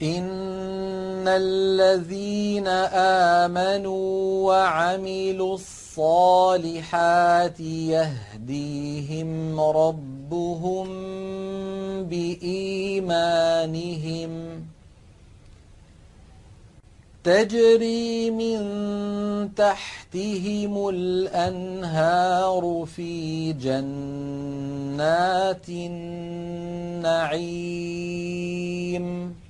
إن الذين آمنوا وعملوا الصالحات يهديهم ربهم بإيمانهم تجري من تحتهم الأنهار في جنات النعيم